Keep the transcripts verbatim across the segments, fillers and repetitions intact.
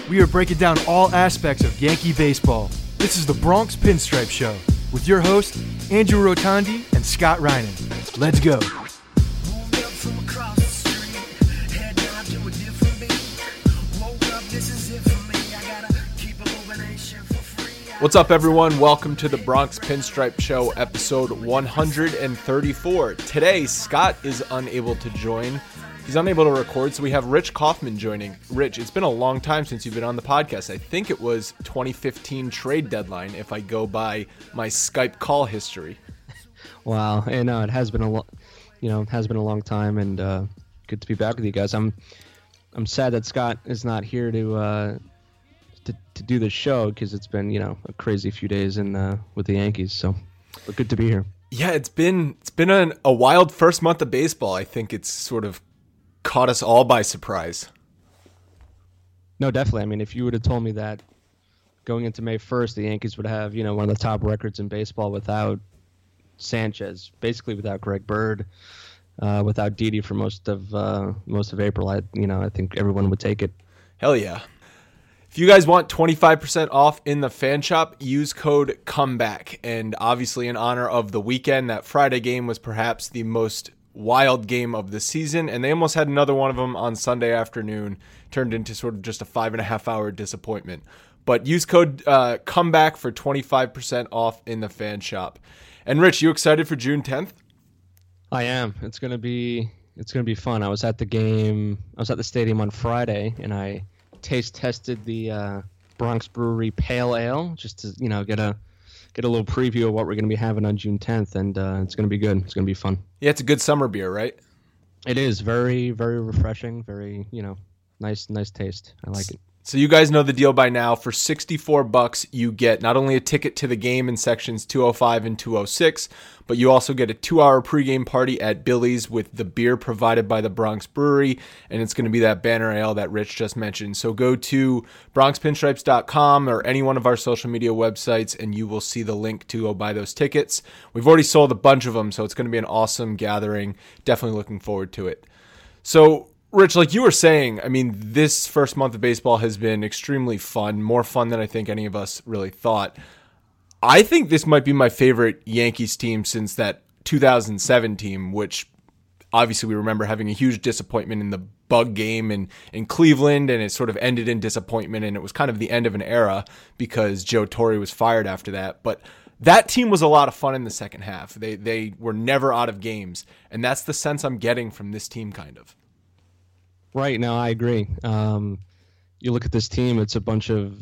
We are breaking down all aspects of Yankee baseball. This is the Bronx Pinstripe Show with your hosts, Andrew Rotondi and Scott Reinen. Let's go. What's up, everyone? Welcome to the Bronx Pinstripe Show, episode one hundred thirty-four. Today, Scott is unable to join. He's unable to record, so we have Rich Kaufman joining. Rich, it's been a long time since you've been on the podcast. I think it was twenty fifteen trade deadline, if I go by my Skype call history. Wow, and uh, it has been a lo- you know, it has been a long time, and uh, good to be back with you guys. I'm I'm sad that Scott is not here to uh, to to do the show because it's been you know a crazy few days in uh, with the Yankees. So, but good to be here. Yeah, it's been it's been an, a wild first month of baseball. I think it's sort of caught us all by surprise. No, definitely. I mean, if you would have told me that going into May first, the Yankees would have, you know, one of the top records in baseball without Sanchez, basically without Greg Bird, uh, without Didi for most of uh, most of April, I, you know, I think everyone would take it. Hell yeah. If you guys want twenty-five percent off in the fan shop, use code COMEBACK. And obviously in honor of the weekend, that Friday game was perhaps the most wild game of the season, and they almost had another one of them on Sunday afternoon, turned into sort of just a five and a half hour disappointment. But use code uh, COMEBACK for twenty-five percent off in the fan shop. And Rich, you excited for June tenth? I am. It's gonna be it's gonna be fun. I was at the game. I was at the stadium on Friday, and I taste tested the uh, Bronx Brewery Pale Ale just to you know get a get a little preview of what we're going to be having on June tenth, and uh, it's going to be good. It's going to be fun. Yeah, it's a good summer beer, right? It is very, very refreshing. Very, you know, nice, nice taste. I like it. So you guys know the deal by now. For sixty-four bucks, you get not only a ticket to the game in sections two oh five and two oh six, but you also get a two-hour pregame party at Billy's with the beer provided by the Bronx Brewery, and it's going to be that banner ale that Rich just mentioned. So go to bronx pinstripes dot com or any one of our social media websites, and you will see the link to go buy those tickets. We've already sold a bunch of them, so it's going to be an awesome gathering. Definitely looking forward to it. So, Rich, like you were saying, I mean, this first month of baseball has been extremely fun, more fun than I think any of us really thought. I think this might be my favorite Yankees team since that two thousand seven team, which obviously we remember having a huge disappointment in the bug game in, in Cleveland, and it sort of ended in disappointment, and it was kind of the end of an era because Joe Torre was fired after that. But that team was a lot of fun in the second half. They they were never out of games, and that's the sense I'm getting from this team, kind of. Right. No, I agree. Um, you look at this team, it's a bunch of,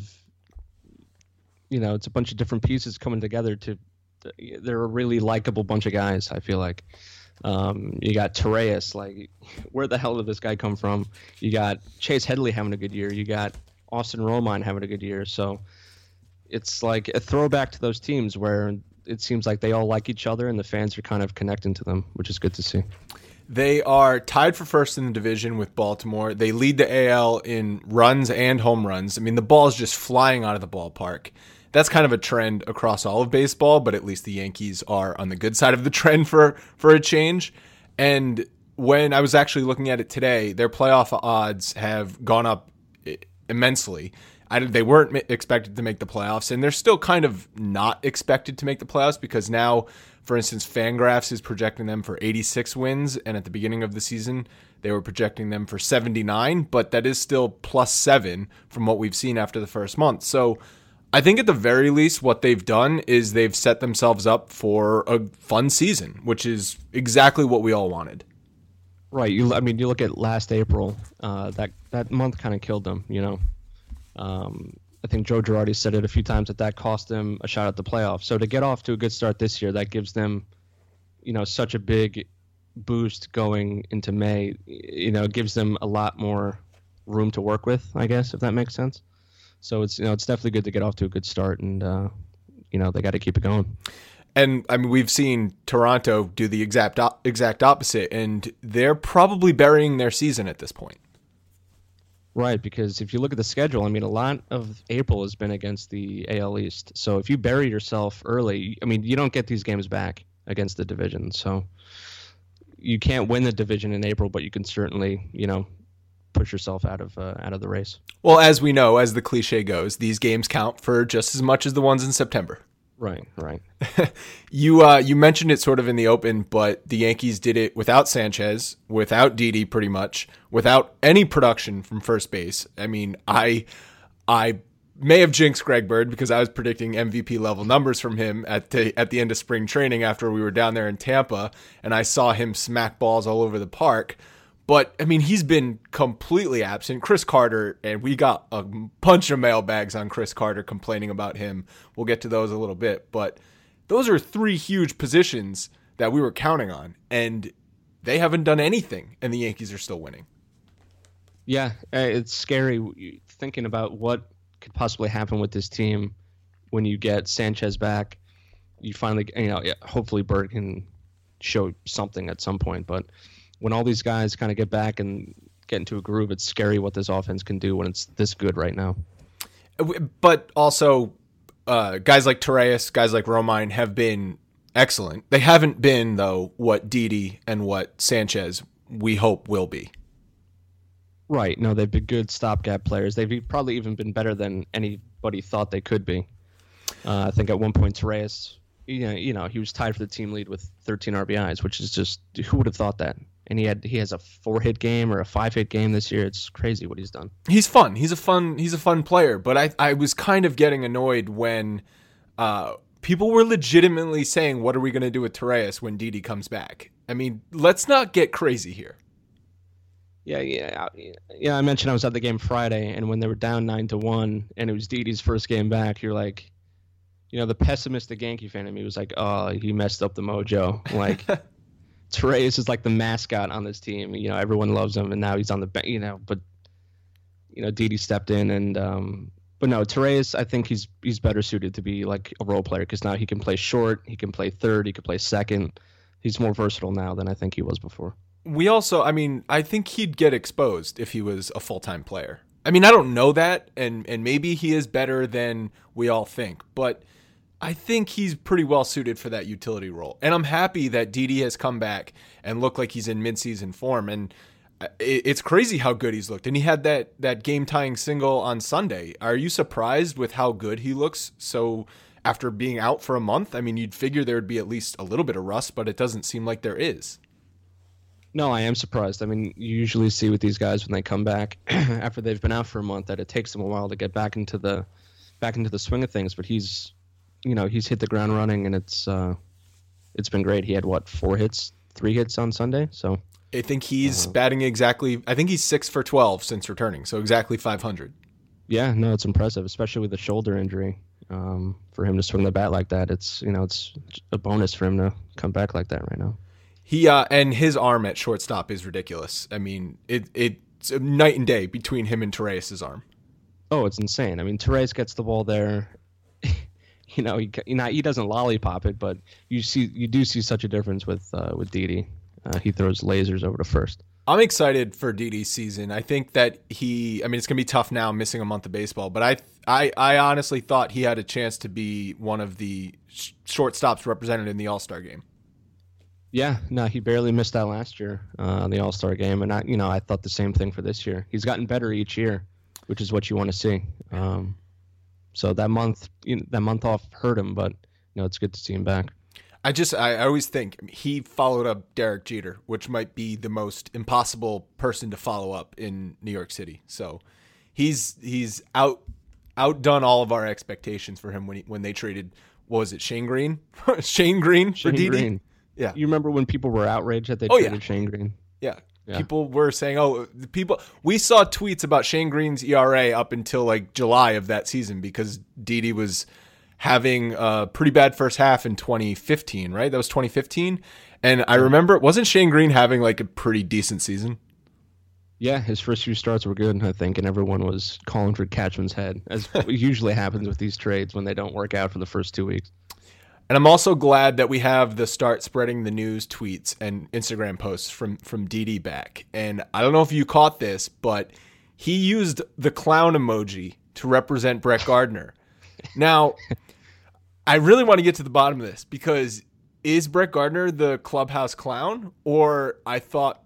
you know, it's a bunch of different pieces coming together to, they're a really likable bunch of guys, I feel like. Um, you got Torreyes, like, where the hell did this guy come from? You got Chase Headley having a good year. You got Austin Romine having a good year. So it's like a throwback to those teams where it seems like they all like each other and the fans are kind of connecting to them, which is good to see. They are tied for first in the division with Baltimore. They lead the A L in runs and home runs. I mean, the ball is just flying out of the ballpark. That's kind of a trend across all of baseball, but at least the Yankees are on the good side of the trend for, for a change. And when I was actually looking at it today, their playoff odds have gone up immensely. I, they weren't expected to make the playoffs, and they're still kind of not expected to make the playoffs because now, for instance, Fangraphs is projecting them for eighty-six wins, and at the beginning of the season, they were projecting them for seventy-nine, but that is still plus seven from what we've seen after the first month. So I think at the very least what they've done is they've set themselves up for a fun season, which is exactly what we all wanted. Right. You, I mean, you look at last April, uh, that, that month kind of killed them, you know. Um, I think Joe Girardi said it a few times that that cost them a shot at the playoffs. So to get off to a good start this year, that gives them, you know, such a big boost going into May. You know, it gives them a lot more room to work with, I guess, if that makes sense. So it's you know it's definitely good to get off to a good start, and uh, you know they got to keep it going. And I mean, we've seen Toronto do the exact exact opposite, and they're probably burying their season at this point. Right, because if you look at the schedule, I mean, a lot of April has been against the A L East. So if you bury yourself early, I mean, you don't get these games back against the division. So you can't win the division in April, but you can certainly, you know, push yourself out of uh, out of the race. Well, as we know, as the cliche goes, these games count for just as much as the ones in September. Right, right. you uh, you mentioned it sort of in the open, but the Yankees did it without Sanchez, without Didi, pretty much, without any production from first base. I mean, I I may have jinxed Greg Bird because I was predicting M V P level numbers from him at the at the end of spring training after we were down there in Tampa, and I saw him smack balls all over the park. But, I mean, he's been completely absent. Chris Carter, and we got a bunch of mailbags on Chris Carter complaining about him. We'll get to those a little bit. But those are three huge positions that we were counting on, and they haven't done anything, and the Yankees are still winning. Yeah, it's scary thinking about what could possibly happen with this team when you get Sanchez back. You finally, you know, hopefully Bird can show something at some point, but when all these guys kind of get back and get into a groove, it's scary what this offense can do when it's this good right now. But also, uh, guys like Torreyes, guys like Romine have been excellent. They haven't been, though, what Didi and what Sanchez we hope will be. Right. No, they've been good stopgap players. They've probably even been better than anybody thought they could be. Uh, I think at one point, Torreyes, you know, you know, he was tied for the team lead with thirteen R B Is, which is just, who would have thought that? And he had he has a four hit game or a five hit game this year. It's crazy what he's done. He's fun. He's a fun. He's a fun player. But I I was kind of getting annoyed when uh, people were legitimately saying, "What are we going to do with Torreyes when Didi comes back?" I mean, let's not get crazy here. Yeah, yeah, yeah. I mentioned I was at the game Friday, and when they were down nine to one, and it was Didi's first game back, you're like, you know, the pessimistic Yankee fan in me was like, "Oh, he messed up the mojo." Like. Torreyes is like the mascot on this team. You know, everyone loves him, and now he's on the bench. You know, but you know, Didi stepped in, and um, but no, Torreyes, I think he's he's better suited to be like a role player because now he can play short, he can play third, he can play second. He's more versatile now than I think he was before. We also, I mean, I think he'd get exposed if he was a full-time player. I mean, I don't know that, and and maybe he is better than we all think, but I think he's pretty well suited for that utility role. And I'm happy that Didi has come back and looked like he's in midseason form. And it's crazy how good he's looked. And he had that, that game-tying single on Sunday. Are you surprised with how good he looks? So after being out for a month, I mean, you'd figure there would be at least a little bit of rust, but it doesn't seem like there is. No, I am surprised. I mean, you usually see with these guys when they come back after they've been out for a month that it takes them a while to get back into the back into the swing of things. But he's You know, he's hit the ground running, and it's uh, it's been great. He had, what, four hits, three hits on Sunday? So I think he's uh, batting exactly – I think he's six for twelve since returning, so exactly five hundred. Yeah, no, it's impressive, especially with the shoulder injury. Um, for him to swing the bat like that, it's, you know, it's a bonus for him to come back like that right now. He uh, and his arm at shortstop is ridiculous. I mean, it it's a night and day between him and Torreyes' arm. Oh, it's insane. I mean, Torreyes gets the ball there – You know, he you know he doesn't lollipop it, but you see you do see such a difference with uh, with Didi. Uh, he throws lasers over to first. I'm excited for Didi's season. I think that he. I mean, it's gonna be tough now, missing a month of baseball. But I I I honestly thought he had a chance to be one of the sh- shortstops represented in the All-Star game. Yeah, no, he barely missed that last year uh, on the All-Star game, and I you know I thought the same thing for this year. He's gotten better each year, which is what you want to see. Um, So that month, you know, that month off hurt him, but you know it's good to see him back. I just, I always think he followed up Derek Jeter, which might be the most impossible person to follow up in New York City. So he's he's out outdone all of our expectations for him when he, when they traded. What was it, Shane Green? Shane Green for Shane Didi? Green. Yeah. You remember when people were outraged that they oh, traded yeah. Shane Green? Yeah. Yeah. People were saying, oh, the people, we saw tweets about Shane Green's E R A up until like July of that season because Didi was having a pretty bad first half in twenty fifteen, right? That was twenty fifteen. And I remember, wasn't Shane Green having like a pretty decent season? Yeah, his first few starts were good, I think, and everyone was calling for Catchman's head, as usually happens with these trades when they don't work out for the first two weeks. And I'm also glad that we have the start spreading the news tweets and Instagram posts from, from Didi back. And I don't know if you caught this, but he used the clown emoji to represent Brett Gardner. Now, I really want to get to the bottom of this because is Brett Gardner the clubhouse clown? Or I thought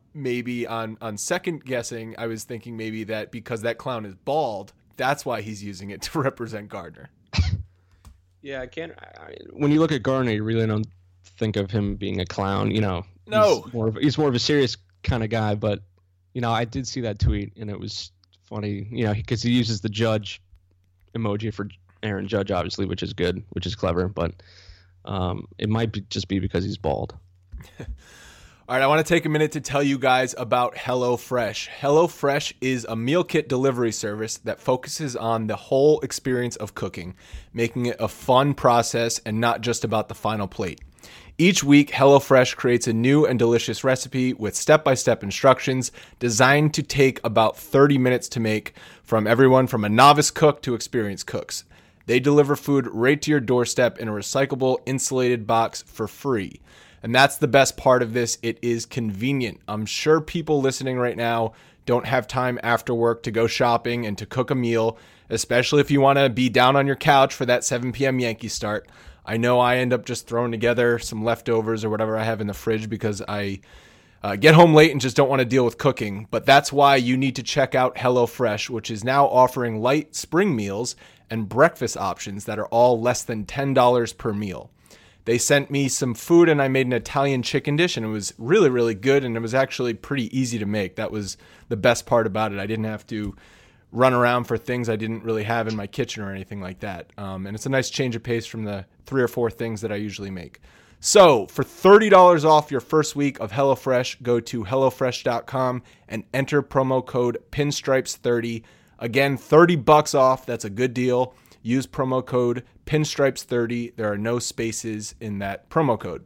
maybe on, on second guessing, I was thinking maybe that because that clown is bald, that's why he's using it to represent Gardner. Yeah, I can't. I, when you look at Gardner, you really don't think of him being a clown. You know, no, he's more of, he's more of a serious kind of guy. But you know, I did see that tweet, and it was funny. You know, because he uses the judge emoji for Aaron Judge, obviously, which is good, which is clever. But um, it might be, just be because he's bald. All right, I want to take a minute to tell you guys about HelloFresh. HelloFresh is a meal kit delivery service that focuses on the whole experience of cooking, making it a fun process and not just about the final plate. Each week, HelloFresh creates a new and delicious recipe with step-by-step instructions designed to take about thirty minutes to make, from everyone from a novice cook to experienced cooks. They deliver food right to your doorstep in a recyclable, insulated box for free. And that's the best part of this. It is convenient. I'm sure people listening right now don't have time after work to go shopping and to cook a meal, especially if you want to be down on your couch for that seven p.m. Yankee start. I know I end up just throwing together some leftovers or whatever I have in the fridge because I uh, get home late and just don't want to deal with cooking. But that's why you need to check out HelloFresh, which is now offering light spring meals and breakfast options that are all less than ten dollars per meal. They sent me some food and I made an Italian chicken dish, and it was really, really good. And it was actually pretty easy to make. That was the best part about it. I didn't have to run around for things I didn't really have in my kitchen or anything like that. Um, and it's a nice change of pace from the three or four things that I usually make. So for thirty dollars off your first week of HelloFresh, go to HelloFresh dot com and enter promo code Pinstripes thirty. Again, thirty bucks off. That's a good deal. Use promo code Pinstripes thirty. There are no spaces in that promo code.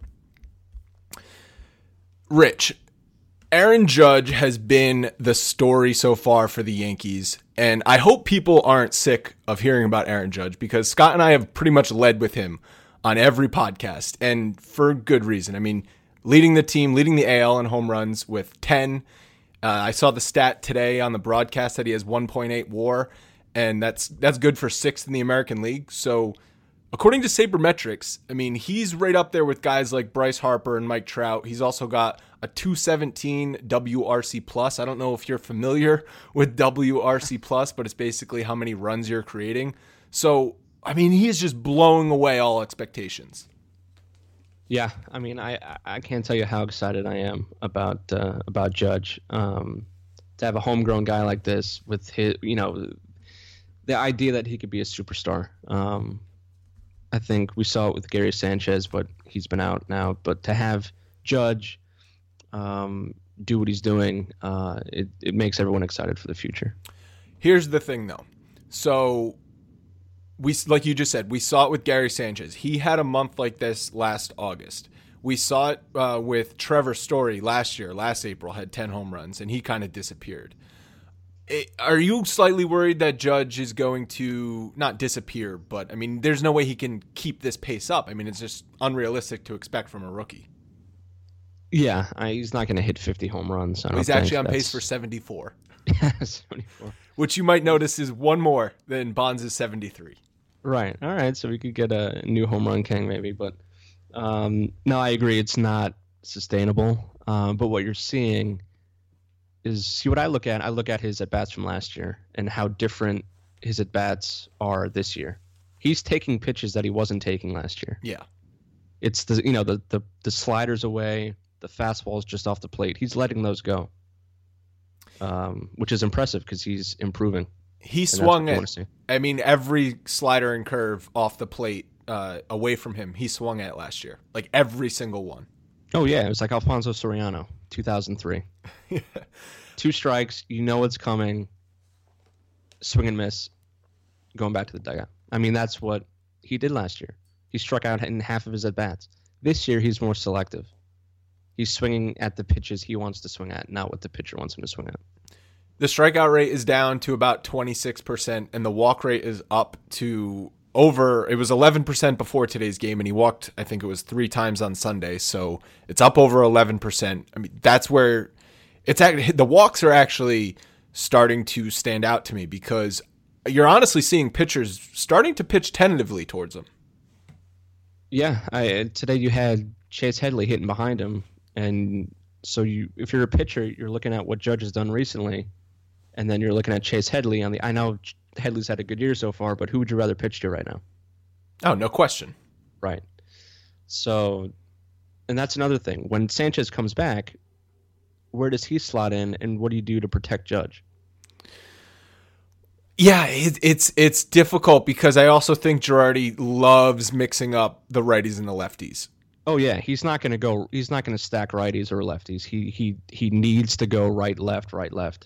Rich, Aaron Judge has been the story so far for the Yankees, and I hope people aren't sick of hearing about Aaron Judge because Scott and I have pretty much led with him on every podcast, and for good reason. I mean, leading the team, leading the A L in home runs with ten. Uh, I saw the stat today on the broadcast that he has one point eight WAR, and that's that's good for sixth in the American League. So according to Sabermetrics, I mean, he's right up there with guys like Bryce Harper and Mike Trout. He's also got a two seventeen W R C plus. I don't know if you're familiar with W R C plus, but it's basically how many runs you're creating. So, I mean, he is just blowing away all expectations. Yeah, I mean, I, I can't tell you how excited I am about uh, about Judge. Um, to have a homegrown guy like this with his, you know, the idea that he could be a superstar. Um, I think we saw it with Gary Sanchez, but he's been out now. But to have Judge um, do what he's doing, uh, it, it makes everyone excited for the future. Here's the thing, though. So we, like you just said, we saw it with Gary Sanchez. He had a month like this last August. We saw it uh, with Trevor Story last year, last April, had ten home runs, and he kind of disappeared. It, are you slightly worried that Judge is going to not disappear, but I mean, there's no way he can keep this pace up. I mean, it's just unrealistic to expect from a rookie. Yeah, I, he's not going to hit fifty home runs. I don't he's think actually on that's... pace for seventy-four. Yeah, seventy-four. Which you might notice is one more than Bonds' seventy-three. Right. All right. So we could get a new home run king maybe, but um, no, I agree. It's not sustainable. Um, but what you're seeing is, see what I look at. I look at his at bats from last year and how different his at bats are this year. He's taking pitches that he wasn't taking last year. Yeah. It's the, you know, the, the, the sliders away, the fastballs just off the plate. He's letting those go, um, which is impressive because he's improving. He swung at, I mean, every slider and curve off the plate uh, away from him, he swung at last year. Like every single one. Oh, yeah. It was like Alfonso Soriano, two thousand three. Yeah. Two strikes, you know it's coming, swing and miss, going back to the dugout. I mean, that's what he did last year. He struck out in half of his at-bats. This year, he's more selective. He's swinging at the pitches he wants to swing at, not what the pitcher wants him to swing at. The strikeout rate is down to about twenty-six percent, and the walk rate is up to over, it was eleven percent before today's game, and he walked, I think it was three times on Sunday, so it's up over eleven percent. I mean, that's where it's at, the walks are actually starting to stand out to me because you're honestly seeing pitchers starting to pitch tentatively towards him. Yeah, I, today you had Chase Headley hitting behind him, and So you, if you're a pitcher, you're looking at what Judge has done recently, and then you're looking at Chase Headley on the. I know Headley's had a good year so far, but who would you rather pitch to right now? Oh, no question. Right. So, and that's another thing. When Sanchez comes back, where does he slot in, and what do you do to protect Judge? Yeah, it, it's it's difficult because I also think Girardi loves mixing up the righties and the lefties. Oh yeah, he's not going to go. He's not going to stack righties or lefties. He he he needs to go right, left, right, left.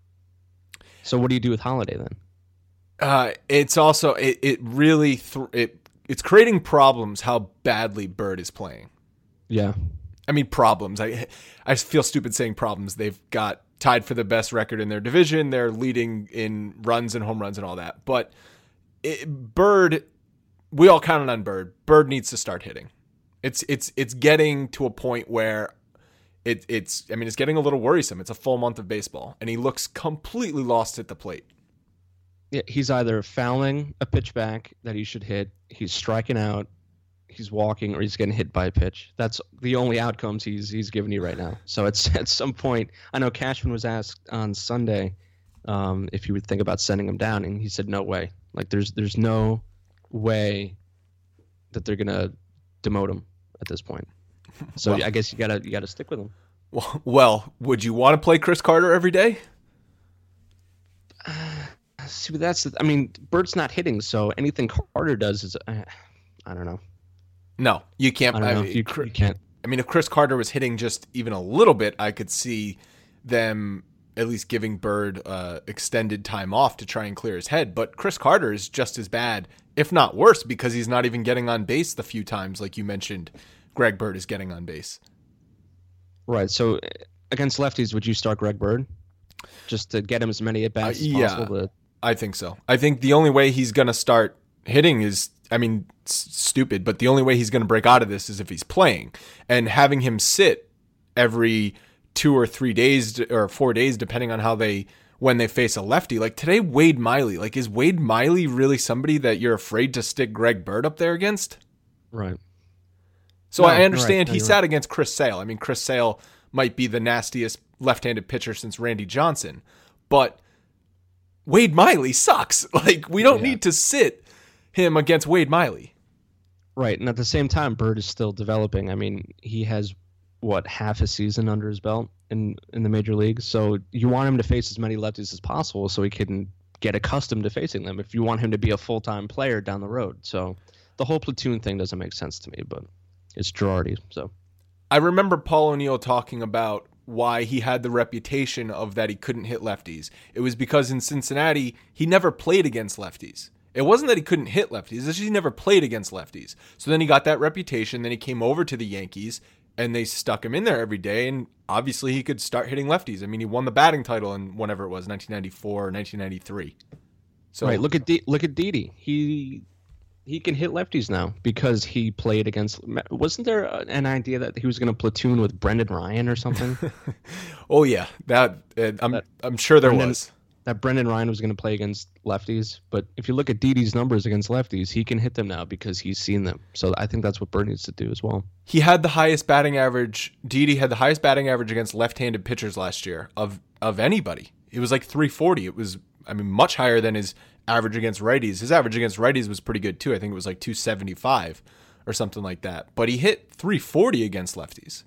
So what do you do with Holiday then? Uh, it's also it it really th- it it's creating problems how badly Bird is playing. Yeah, I mean problems. I I feel stupid saying problems. They've got tied for the best record in their division. They're leading in runs and home runs and all that. But it, Bird, we all counted on Bird. Bird needs to start hitting. It's it's it's getting to a point where it it's I mean it's getting a little worrisome. It's a full month of baseball, and he looks completely lost at the plate. Yeah, he's either fouling a pitch back that he should hit, he's striking out, he's walking, or he's getting hit by a pitch. That's the only outcomes he's he's giving you right now. So it's at some point, I know Cashman was asked on Sunday um, if he would think about sending him down, and he said no way. Like there's there's no way that they're gonna demote him at this point. So well, I guess you gotta you gotta stick with him. Well, well, would you want to play Chris Carter every day? Uh, see, that's the, I mean, Bird's not hitting, so anything Carter does is uh, I don't know. No, you can't. I don't know. I mean, you, you can't. I mean, if Chris Carter was hitting just even a little bit, I could see them at least giving Bird uh, extended time off to try and clear his head. But Chris Carter is just as bad, if not worse, because he's not even getting on base the few times, like you mentioned, Greg Bird is getting on base. Right. So against lefties, would you start Greg Bird just to get him as many at bats uh, yeah, as possible? To... I think so. I think the only way he's going to start hitting is, I mean, s- stupid, but the only way he's going to break out of this is if he's playing. And having him sit every two or three days or four days, depending on how they, when they face a lefty. Like today, Wade Miley. Like, is Wade Miley really somebody that you're afraid to stick Greg Bird up there against? Right. So no, I understand right. no, he sat right. against Chris Sale. I mean, Chris Sale might be the nastiest left-handed pitcher since Randy Johnson, but Wade Miley sucks. Like, we don't yeah. need to sit him against Wade Miley. Right. And at the same time, Bird is still developing. I mean, he has, what, half a season under his belt in, in the major leagues. So you want him to face as many lefties as possible so he can get accustomed to facing them if you want him to be a full-time player down the road. So the whole platoon thing doesn't make sense to me, but it's Girardi. So I remember Paul O'Neill talking about why he had the reputation of that he couldn't hit lefties. It was because in Cincinnati, he never played against lefties. It wasn't that he couldn't hit lefties, it's just he never played against lefties. So then he got that reputation, then he came over to the Yankees, and they stuck him in there every day, and obviously he could start hitting lefties. I mean, he won the batting title in whenever it was, nineteen ninety-four or nineteen ninety-three. So right, look at D- look at Didi. He he can hit lefties now because he played against. Wasn't there an idea that he was going to platoon with Brendan Ryan or something? Oh yeah, that uh, I'm that, I'm sure there Brendan, was. That Brendan Ryan was going to play against lefties, but if you look at Didi's numbers against lefties, he can hit them now because he's seen them. So I think that's what Bird needs to do as well. He had the highest batting average. Didi had the highest batting average against left-handed pitchers last year of of anybody. It was like three forty. It was, I mean, much higher than his average against righties. His average against righties was pretty good too. I think it was like two seventy-five or something like that. But he hit three forty against lefties.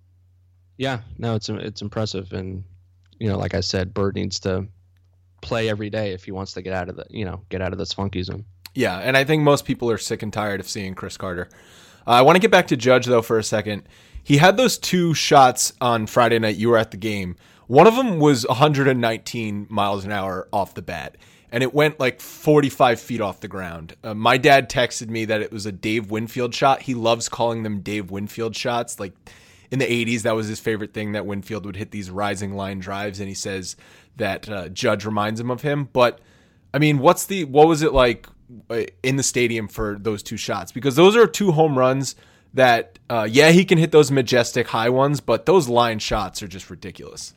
Yeah, no, it's it's impressive, and you know, like I said, Bird needs to play every day if he wants to get out of the you know get out of this funky zone. Yeah, and I think most people are sick and tired of seeing Chris Carter. Uh, I want to get back to Judge though for a second. He had those two shots on Friday night. You were at the game. One of them was one hundred nineteen miles an hour off the bat, and it went like forty-five feet off the ground. Uh, my dad texted me that it was a Dave Winfield shot. He loves calling them Dave Winfield shots. Like in the eighties, that was his favorite thing, that Winfield would hit these rising line drives, and he says that uh, Judge reminds him of him. But I mean, what's the what was it like in the stadium for those two shots? Because those are two home runs that, uh, yeah, he can hit those majestic high ones, but those line shots are just ridiculous.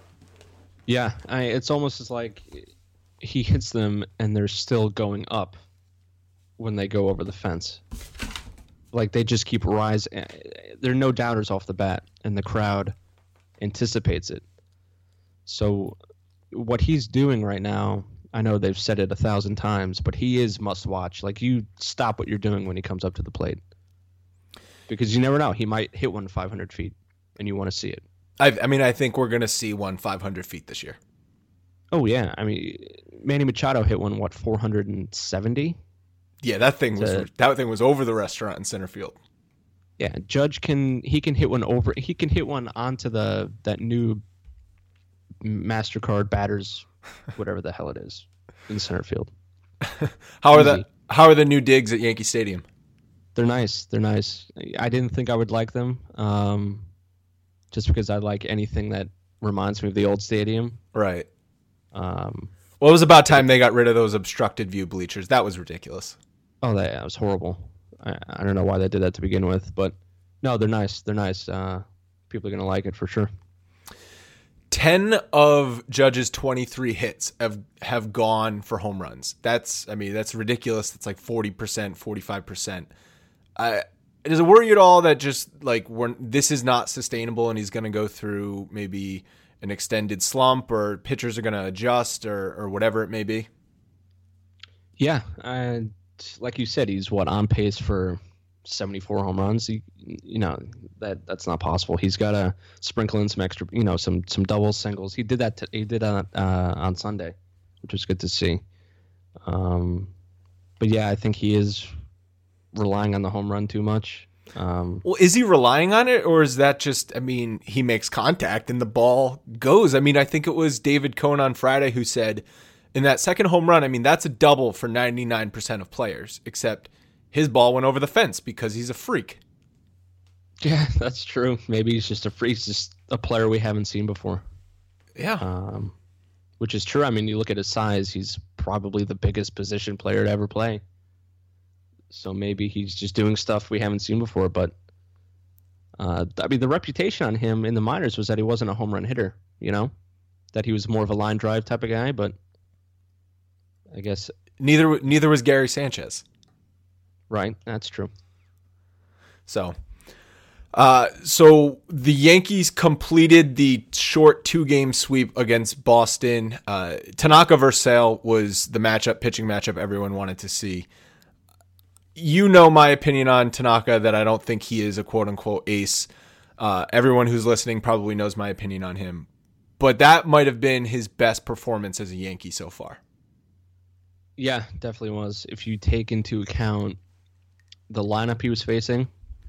Yeah, I, it's almost as like he hits them and they're still going up when they go over the fence. Like they just keep rising. There are no doubters off the bat, and the crowd anticipates it. So what he's doing right now, I know they've said it a thousand times, but he is must watch. Like, you stop what you're doing when he comes up to the plate, because you never know. He might hit one five hundred feet and you want to see it. I, I mean, I think we're going to see one five hundred feet this year. Oh, yeah. I mean, Manny Machado hit one, what, four hundred seventy? Yeah, that thing was To, that thing was over the restaurant in center field. Yeah, Judge can he can hit one over. He can hit one onto the that new MasterCard batters, whatever the hell it is, in center field. How are Easy. the How are the new digs at Yankee Stadium? They're nice. They're nice. I didn't think I would like them, um, just because I like anything that reminds me of the old stadium. Right. Um, Well, it was about time they got rid of those obstructed view bleachers. That was ridiculous. oh, that, that was horrible. I, I don't know why they did that to begin with, but no, they're nice. They're nice. Uh, people are gonna like it for sure. ten of Judge's twenty-three hits have have gone for home runs. That's, I mean, that's ridiculous. It's like forty percent, forty-five percent. I, does it worry you at all that just like we're, this is not sustainable and he's going to go through maybe an extended slump, or pitchers are going to adjust, or or whatever it may be? Yeah, and like you said, he's what, on pace for seventy-four home runs. He, you know, that that's not possible. He's got to sprinkle in some extra, you know, some some doubles, singles. He did that. T- he did that uh, on Sunday, which was good to see. Um, but yeah, I think he is relying on the home run too much. Um, Well, is he relying on it, or is that just, I mean, he makes contact and the ball goes? I mean, I think it was David Cohn on Friday who said in that second home run, I mean, that's a double for ninety-nine percent of players, except his ball went over the fence because he's a freak. yeah, that's true. Maybe he's just a freak. He's just a player we haven't seen before. Yeah. Um, which is true. I mean, you look at his size, he's probably the biggest position player to ever play. So maybe he's just doing stuff we haven't seen before. But, uh, I mean, the reputation on him in the minors was that he wasn't a home run hitter, you know? That he was more of a line drive type of guy, but I guess... Neither neither was Gary Sanchez. Right, that's true. So... Uh, so the Yankees completed the short two-game sweep against Boston. Uh, Tanaka versus Sale was the matchup, pitching matchup everyone wanted to see. You know my opinion on Tanaka, that I don't think he is a quote-unquote ace. Uh, everyone who's listening probably knows my opinion on him. But that might have been his best performance as a Yankee so far. Yeah, definitely was. If you take into account the lineup he was facing,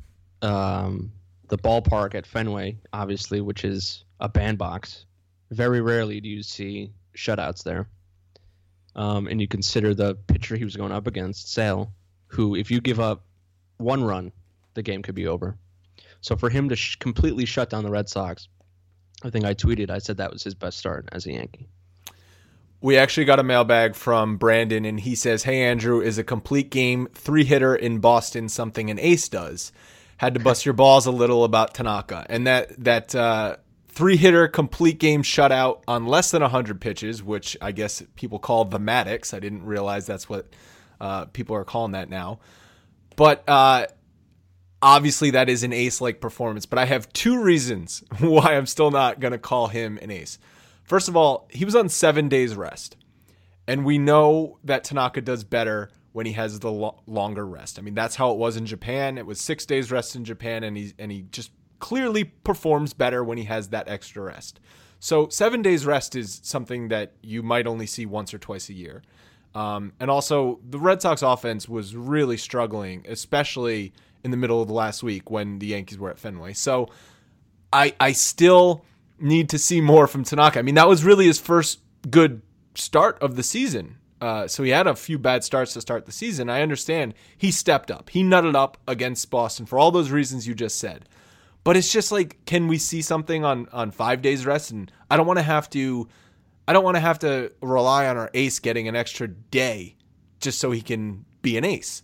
um, the ballpark at Fenway, obviously, which is a bandbox. Very rarely do you see shutouts there. Um, and you consider the pitcher he was going up against, Sale, who, if you give up one run, the game could be over. So for him to sh- completely shut down the Red Sox, I think I tweeted, I said that was his best start as a Yankee. We actually got a mailbag from Brandon, and he says, "Hey, Andrew, is a complete game three-hitter in Boston something an ace does? Had to bust your balls a little about Tanaka." And that that uh, three-hitter complete game shutout on less than one hundred pitches, which I guess people call the Maddox. I didn't realize that's what uh, people are calling that now. But uh, obviously that is an ace-like performance. But I have two reasons why I'm still not going to call him an ace. First of all, he was on seven days rest. And we know that Tanaka does better when he has the lo- longer rest. I mean, that's how it was in Japan. It was six days rest in Japan, and he, and he just clearly performs better when he has that extra rest. So seven days rest is something that you might only see once or twice a year. Um, and also, the Red Sox offense was really struggling, especially in the middle of the last week when the Yankees were at Fenway. So I I still need to see more from Tanaka. I mean, that was really his first good start of the season. Uh, so he had a few bad starts to start the season. I understand he stepped up. He nutted up against Boston for all those reasons you just said. But it's just like, can we see something on, on five days rest? And I don't want to have to, I don't want to have to rely on our ace getting an extra day just so he can be an ace.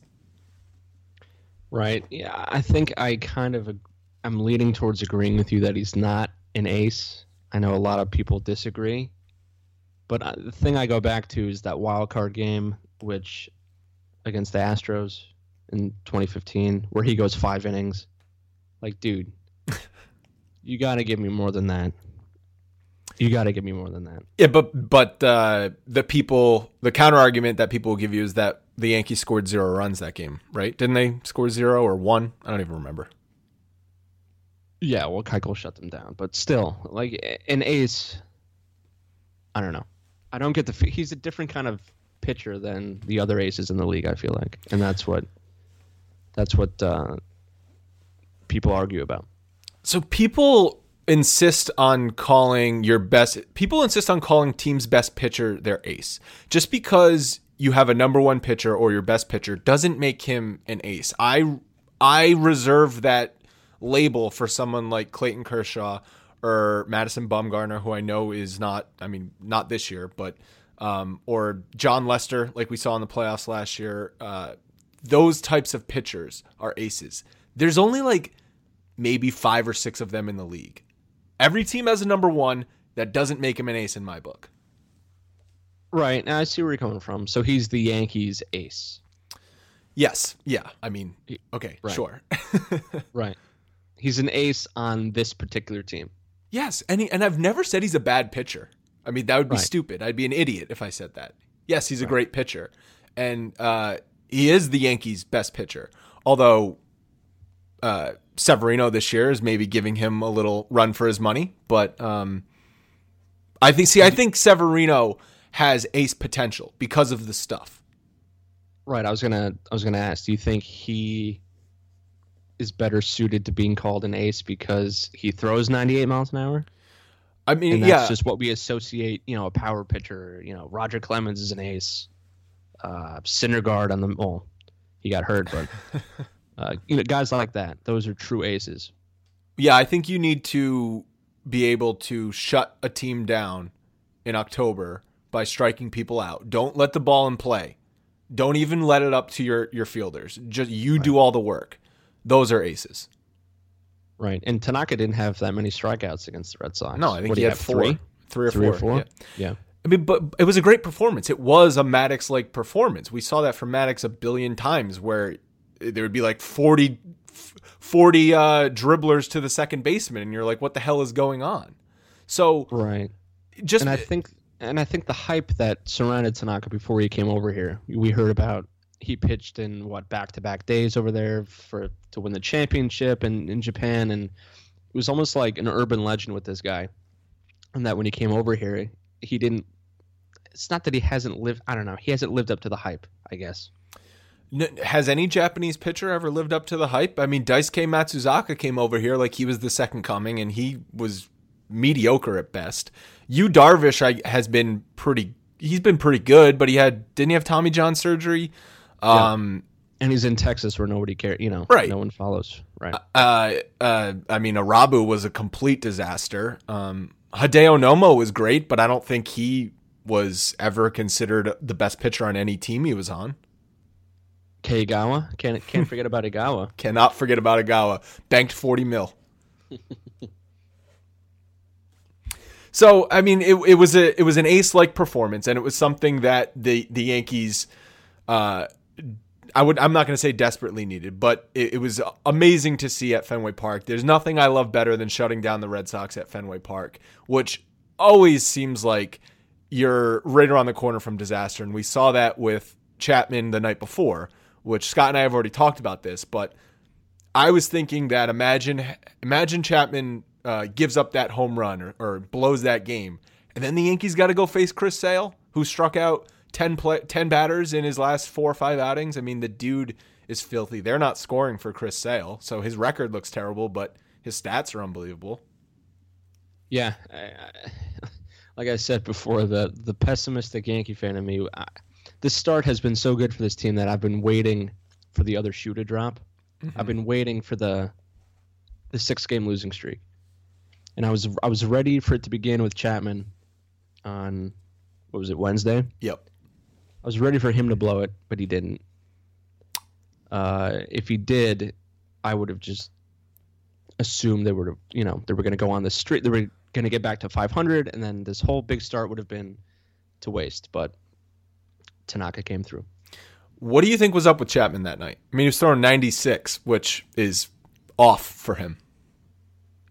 Right. Yeah, I think I kind of, I'm leaning towards agreeing with you that he's not an ace. I know a lot of people disagree. But the thing I go back to is that wild card game, which against the Astros in twenty fifteen, where he goes five innings. Like, dude, You got to give me more than that. You got to give me more than that. Yeah, but but uh, the people, the counter argument that people will give you is that the Yankees scored zero runs that game, right? Didn't they score zero or one? I don't even remember. Yeah, well, Keuchel shut them down, but still, like an ace. I don't know. I don't get the. He's a different kind of pitcher than the other aces in the league. I feel like, and that's what. That's what uh, people argue about. So people insist on calling your best. People insist on calling team's best pitcher their ace. Just because you have a number one pitcher or your best pitcher doesn't make him an ace. I I reserve that label for someone like Clayton Kershaw or Madison Bumgarner, who I know is not, I mean, not this year, but, um, or John Lester, like we saw in the playoffs last year. Uh, those types of pitchers are aces. There's only like maybe five or six of them in the league. Every team has a number one. That doesn't make him an ace in my book. Right. Now I see where you're coming from. So he's the Yankees' ace. Yes. Yeah. I mean, okay, right. Sure. Right. He's an ace on this particular team. Yes, and he, and I've never said he's a bad pitcher. I mean, that would be right. stupid. I'd be an idiot if I said that. Yes, he's a right. great pitcher, and uh, he is the Yankees' best pitcher. Although uh, Severino this year is maybe giving him a little run for his money, but um, I think. See, I think Severino has ace potential because of the stuff. Right. I was gonna. I was gonna ask. Do you think he is better suited to being called an ace because he throws ninety-eight miles an hour? I mean, and that's yeah, just what we associate. You know, a power pitcher. You know, Roger Clemens is an ace. Uh, Syndergaard on the well, he got hurt, but uh, you know, guys like that. Those are true aces. Yeah, I think you need to be able to shut a team down in October by striking people out. Don't let the ball in play. Don't even let it up to your your fielders. Just you right. do all the work. Those are aces. Right. And Tanaka didn't have that many strikeouts against the Red Sox. No, I think what he had have, four. Three? Three or three four. Or four? Yeah. yeah. I mean, but it was a great performance. It was a Maddox-like performance. We saw that from Maddox a billion times where there would be like forty, forty uh, dribblers to the second baseman, and you're like, what the hell is going on? So right. Just and I think and I think the hype that surrounded Tanaka before he came over here, we heard about he pitched in what back-to-back days over there for to win the championship in, in Japan, and it was almost like an urban legend with this guy. And that when he came over here, he didn't. It's not that he hasn't lived. I don't know. He hasn't lived up to the hype, I guess. Has any Japanese pitcher ever lived up to the hype? I mean, Daisuke Matsuzaka came over here like he was the second coming, and he was mediocre at best. Yu Darvish I, has been pretty. He's been pretty good, but he had didn't he have Tommy John surgery? Um, yeah. And he's in Texas where nobody cares. You know, right? No one follows. Right. Uh, uh, I mean, Arabu was a complete disaster. Um, Hideo Nomo was great, but I don't think he was ever considered the best pitcher on any team he was on. Keigawa, can't can't forget about Igawa. Cannot forget about Igawa. Banked forty mil. So I mean, it it was a it was an ace-like performance, and it was something that the the Yankees, uh, I would I'm not going to say desperately needed, but it, it was amazing to see at Fenway Park. There's nothing I love better than shutting down the Red Sox at Fenway Park, which always seems like you're right around the corner from disaster, and we saw that with Chapman the night before. Which Scott and I have already talked about this, but I was thinking that imagine imagine Chapman uh, gives up that home run or, or blows that game, and then the Yankees got to go face Chris Sale, who struck out ten, play, ten batters in his last four or five outings. I mean, the dude is filthy. They're not scoring for Chris Sale, so his record looks terrible, but his stats are unbelievable. Yeah, I, I, like I said before, the the pessimistic Yankee fan in me. I, This start has been so good for this team that I've been waiting for the other shoe to drop. Mm-hmm. I've been waiting for the the six game losing streak, and I was I was ready for it to begin with Chapman on what was it Wednesday? Yep. I was ready for him to blow it, but he didn't. Uh, if he did, I would have just assumed they were you know they were going to go on the streak. They were going to get back to five hundred, and then this whole big start would have been to waste. But Tanaka came through. What do you think was up with Chapman that night? I mean, he was throwing ninety-six, which is off for him.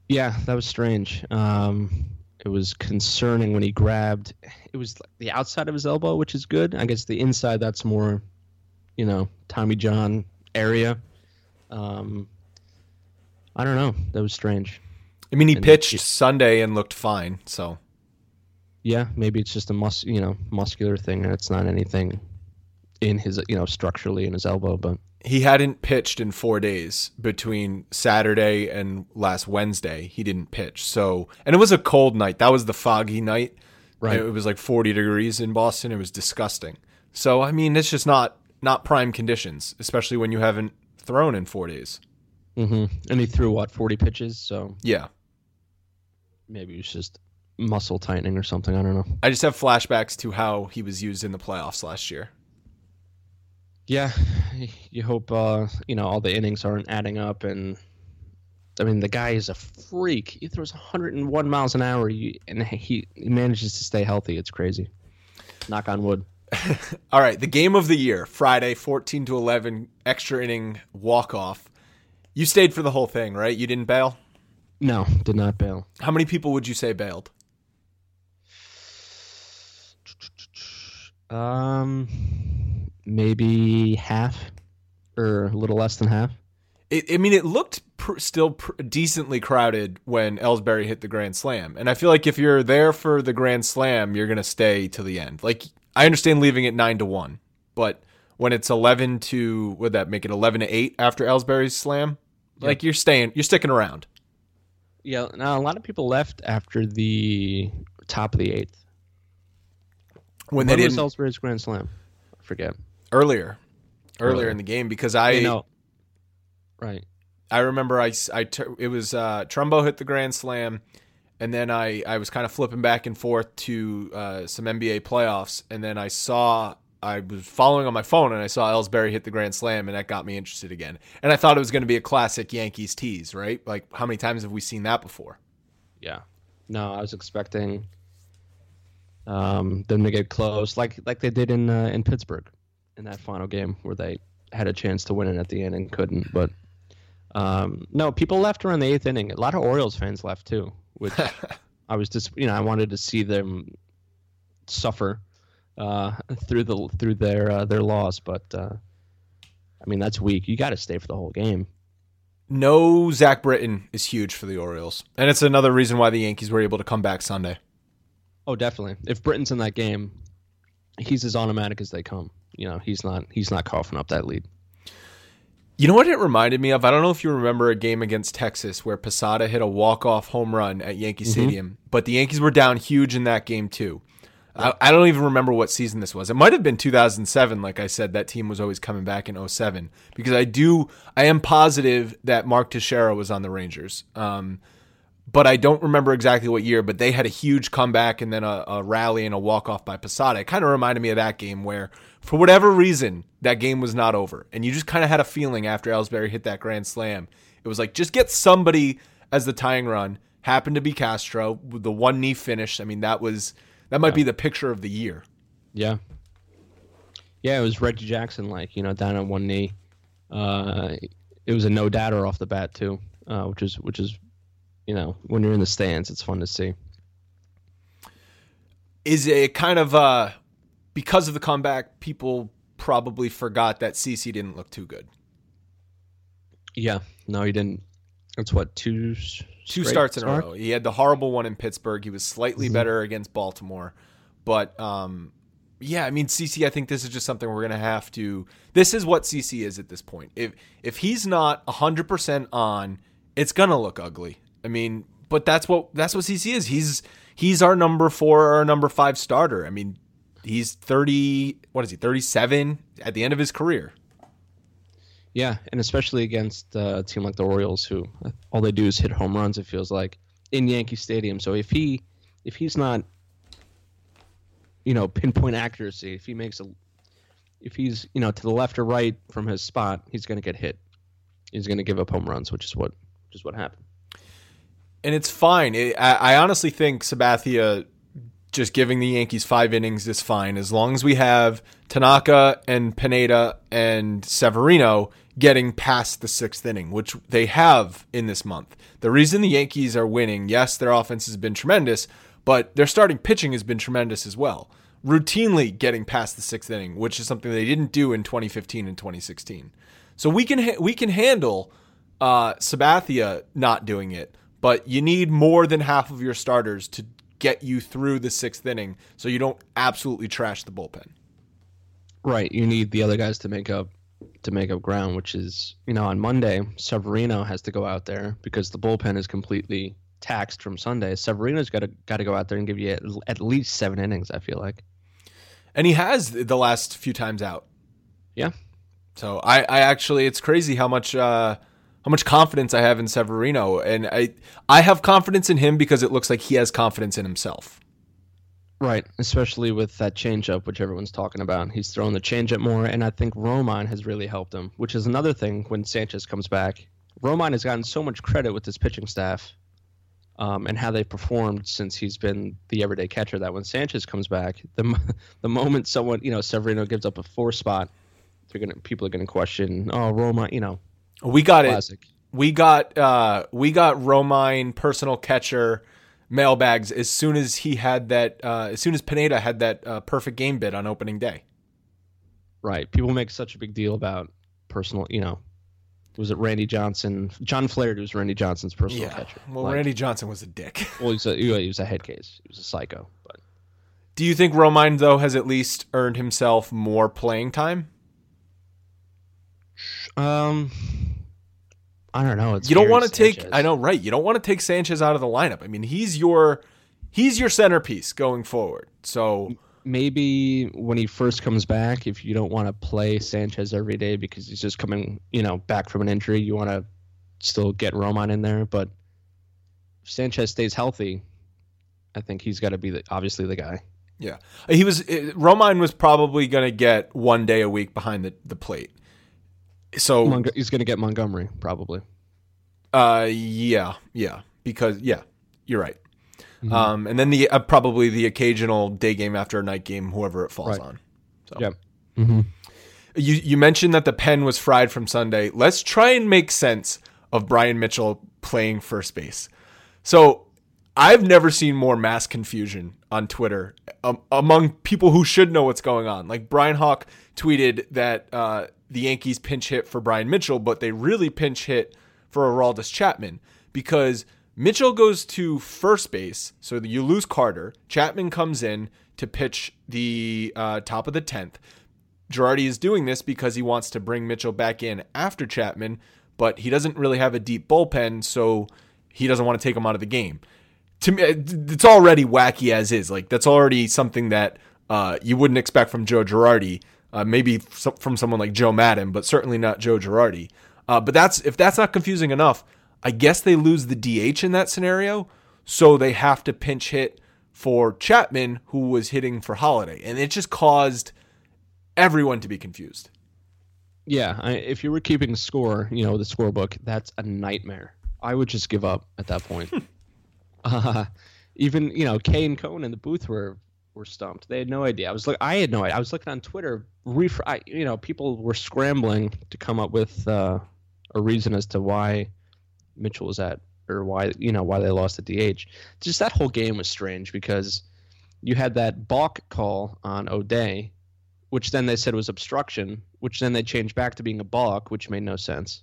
Yeah, that was strange. Um, it was concerning when he grabbed. It was like the outside of his elbow, which is good. I guess the inside, that's more, you know, Tommy John area. Um, I don't know. That was strange. I mean, he And pitched he- Sunday and looked fine. So Yeah, maybe it's just a mus, you know, muscular thing, and it's not anything in his, you know, structurally in his elbow. But he hadn't pitched in four days between Saturday and last Wednesday. He didn't pitch. So, and it was a cold night. That was the foggy night. Right. It was like forty degrees in Boston. It was disgusting. So, I mean, it's just not not prime conditions, especially when you haven't thrown in four days. hmm and he threw what forty pitches, so Yeah. maybe it was just muscle tightening or something. I don't know. I just have flashbacks to how he was used in the playoffs last year. Yeah, you hope uh, you know all the innings aren't adding up, and I mean the guy is a freak. He throws one hundred one miles an hour, you, and he, he manages to stay healthy. It's crazy. Knock on wood. All right, the game of the year, Friday, fourteen to eleven, extra inning walk off. You stayed for the whole thing, right? You didn't bail? No, did not bail. How many people would you say bailed? Um, maybe half, or a little less than half. It, I mean, it looked pr- still pr- decently crowded when Ellsbury hit the grand slam. And I feel like if you're there for the grand slam, you're going to stay to the end. Like, I understand leaving it nine to one, but when it's eleven to, would that make it eleven to eight after Ellsbury's slam? Yep. Like, you're staying, you're sticking around. Yeah, now a lot of people left after the top of the eighth. When they When was didn't, Ellsbury's grand slam? I forget. earlier, earlier Earlier. in the game, because I, You know, right. I remember I, I tur- it was uh, Trumbo hit the grand slam, and then I, I was kind of flipping back and forth to uh, some N B A playoffs, and then I saw I was following on my phone, and I saw Ellsbury hit the grand slam, and that got me interested again. And I thought it was going to be a classic Yankees tease, right? Like, how many times have we seen that before? Yeah. No, I was expecting um, them to get close, like like they did in uh, in Pittsburgh in that final game where they had a chance to win it at the end and couldn't. But um, no, people left around the eighth inning. A lot of Orioles fans left too, which I was just you know I wanted to see them suffer uh, through the through their uh, their loss. But uh, I mean that's weak. You got to stay for the whole game. No, Zach Britton is huge for the Orioles, and it's another reason why the Yankees were able to come back Sunday. Oh, definitely. If Britton's in that game, he's as automatic as they come. You know, he's not he's not coughing up that lead. You know what it reminded me of? I don't know if you remember a game against Texas where Posada hit a walk-off home run at Yankee Mm-hmm. Stadium, but the Yankees were down huge in that game too. I, I don't even remember what season this was. It might have been two thousand seven. Like I said, that team was always coming back in oh seven because I do, I am positive that Mark Teixeira was on the Rangers. Um, but I don't remember exactly what year, but they had a huge comeback and then a, a rally and a walk-off by Posada. It kind of reminded me of that game where, for whatever reason, that game was not over. And you just kind of had a feeling after Ellsbury hit that grand slam. It was like, just get somebody as the tying run. Happened to be Castro with the one knee finish. I mean, that was that might Yeah. be the picture of the year. Yeah. Yeah, it was Reggie Jackson, like, you know, down on one knee. Uh, it was a no-doubter off the bat, too, uh, which is, which is, you know, when you're in the stands, it's fun to see. Is it kind of, uh, because of the comeback, people probably forgot that C C didn't look too good. Yeah. No, he didn't. It's what, two Two straight starts in a starts? row. He had the horrible one in Pittsburgh. He was slightly Mhm. better against Baltimore. But, um, yeah, I mean, C C, I think this is just something we're going to have to – this is what C C is at this point. If if he's not one hundred percent on, it's going to look ugly. I mean, but that's what that's what C C is. He's he's our number four or our number five starter. I mean, he's thirty – what is he, thirty-seven at the end of his career. Yeah, and especially against uh, a team like the Orioles, who all they do is hit home runs. It feels like in Yankee Stadium. So if he, if he's not, you know, pinpoint accuracy, if he makes a, if he's you know to the left or right from his spot, he's going to get hit. He's going to give up home runs, which is what, which is what happened. And it's fine. It, I, I honestly think Sabathia just giving the Yankees five innings is fine as long as we have Tanaka and Pineda and Severino getting past the sixth inning, which they have in this month. The reason the Yankees are winning, yes, their offense has been tremendous, but their starting pitching has been tremendous as well. Routinely getting past the sixth inning, which is something they didn't do in twenty fifteen and twenty sixteen. So we can ha- we can handle uh, Sabathia not doing it, but you need more than half of your starters to get you through the sixth inning so you don't absolutely trash the bullpen. Right. You need the other guys to make up to make up ground, which is, you know, on Monday, Severino has to go out there because the bullpen is completely taxed from Sunday. Severino's got to got to go out there and give you at, at least seven innings, I feel like. And he has the last few times out. Yeah. So I, I actually, it's crazy how much uh, how much confidence I have in Severino, and I I have confidence in him because it looks like he has confidence in himself. Right, especially with that changeup, which everyone's talking about. He's throwing the changeup more, and I think Romine has really helped him, which is another thing when Sanchez comes back. Romine has gotten so much credit with his pitching staff um, and how they performed since he's been the everyday catcher, that when Sanchez comes back, the the moment someone, you know, Severino gives up a four spot, they're gonna people are gonna question, oh, Romine, you know. We got classic. it. We got uh, we got Romine personal catcher mailbags as soon as he had that. Uh, as soon as Pineda had that uh, perfect game bid on opening day. Right. People make such a big deal about personal. You know, was it Randy Johnson? John Flaherty was Randy Johnson's personal yeah. catcher. Well, like, Randy Johnson was a dick. Well, he was a, he was a head case. He was a psycho. But do you think Romine though has at least earned himself more playing time? Um. I don't know. It's you don't want to Sanchez. take. I know, right? You don't want to take Sanchez out of the lineup. I mean, he's your he's your centerpiece going forward. So maybe when he first comes back, if you don't want to play Sanchez every day because he's just coming, you know, back from an injury, you want to still get Romine in there. But if Sanchez stays healthy, I think he's got to be the, obviously the guy. Yeah, he was. Romine was probably going to get one day a week behind the, the plate. So Mong- he's going to get Montgomery probably. Uh, yeah, yeah, because yeah, you're right. Mm-hmm. Um, and then the uh, probably the occasional day game after a night game, whoever it falls right. on. So. Yeah. Mm-hmm. You you mentioned that the pen was fried from Sunday. Let's try and make sense of Brian Mitchell playing first base. So I've never seen more mass confusion on Twitter um, among people who should know what's going on. Like Brian Hawk tweeted that uh, the Yankees pinch hit for Brian Mitchell, but they really pinch hit for Aroldis Chapman because Mitchell goes to first base, so you lose Carter. Chapman comes in to pitch the uh, top of the tenth. Girardi is doing this because he wants to bring Mitchell back in after Chapman, but he doesn't really have a deep bullpen, so he doesn't want to take him out of the game. To me, it's already wacky as is. Like that's already something that uh, you wouldn't expect from Joe Girardi. Uh, maybe from someone like Joe Madden, but certainly not Joe Girardi. Uh, but that's if that's not confusing enough, I guess they lose the D H in that scenario, so they have to pinch hit for Chapman, who was hitting for Holiday, and it just caused everyone to be confused. Yeah, I, if you were keeping score, you know, the scorebook, that's a nightmare. I would just give up at that point. uh, even you know, Kay and Cohen in the booth were. were stumped. They had no idea. I was like, I had no idea. I was looking on Twitter. Ref- I, you know, people were scrambling to come up with uh, a reason as to why Mitchell was at, or why you know why they lost the D H. Just that whole game was strange because you had that balk call on O'Day, which then they said was obstruction, which then they changed back to being a balk, which made no sense.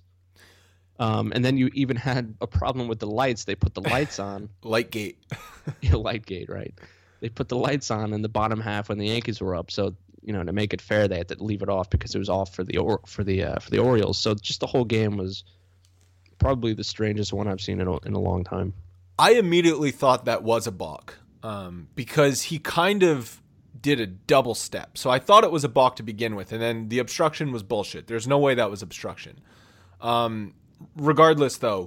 Um, and then you even had a problem with the lights. They put the lights on. Lightgate. Yeah, Lightgate, right. They put the lights on in the bottom half when the Yankees were up. So, you know, to make it fair, they had to leave it off because it was off for the or- for the uh, for the Orioles. So just the whole game was probably the strangest one I've seen in a, in a long time. I immediately thought that was a balk um, because he kind of did a double step. So I thought it was a balk to begin with, and then the obstruction was bullshit. There's no way that was obstruction. Um, regardless, though,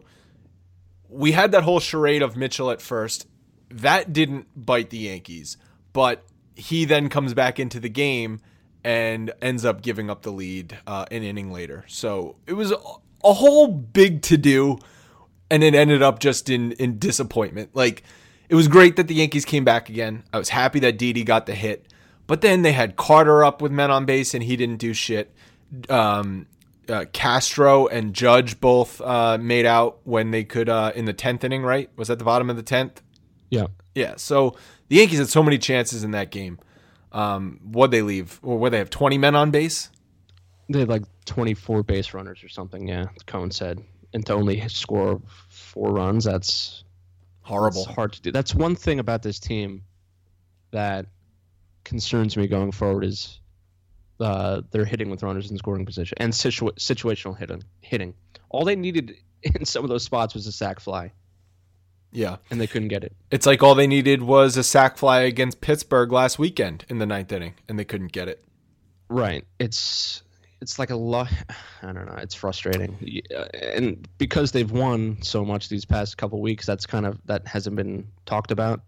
we had that whole charade of Mitchell at first. That didn't bite the Yankees, but he then comes back into the game and ends up giving up the lead uh, an inning later. So it was a whole big to-do, and it ended up just in, in disappointment. Like, it was great that the Yankees came back again. I was happy that Didi got the hit. But then they had Carter up with men on base, and he didn't do shit. Um, uh, Castro and Judge both uh, made out when they could uh, in the tenth inning, right? Was that the bottom of the tenth? Yeah. Yeah, so the Yankees had so many chances in that game. Um, what'd they leave? Or would they have twenty men on base? They had like twenty-four base runners or something, yeah, Cohen said. And to only score four runs, that's horrible. That's hard to do. That's one thing about this team that concerns me going forward is uh, they're hitting with runners in scoring position and situa- situational hitting. Hitting. All they needed in some of those spots was a sac fly. Yeah. And they couldn't get it. It's like all they needed was a sac fly against Pittsburgh last weekend in the ninth inning, and they couldn't get it. Right. It's it's like a lot. I don't know. It's frustrating, and because they've won so much these past couple weeks, that's kind of that hasn't been talked about.